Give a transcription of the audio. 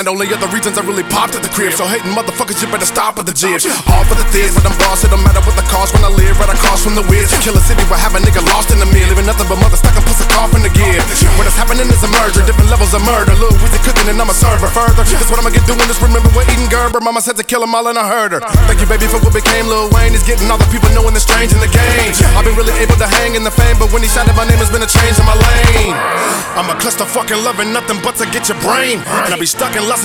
And only other reasons I really popped at the crib. So hating motherfuckers, you better stop at the jibs. All for the thigs, but I'm boss. It don't matter what the cost when I live right across from the whiz. Kill a city where have a nigga lost in the meal. Living nothing but mother stuck and puss a cough in the gear. What is happening is a merger, different levels of murder. Lil Weezy cooking and I'm a server. Further, that's what I'ma get doing is remember we're eating Gerber. Mama said to kill them all and I heard her. Thank you baby for what became Lil Wayne. He's getting all the people knowing the strange in the game. I've been really able to hang in the fame, but when he shouted my name, there's been a change in my lane. I'm a cluster fucking loving nothing but to get your brain. And I be stuck in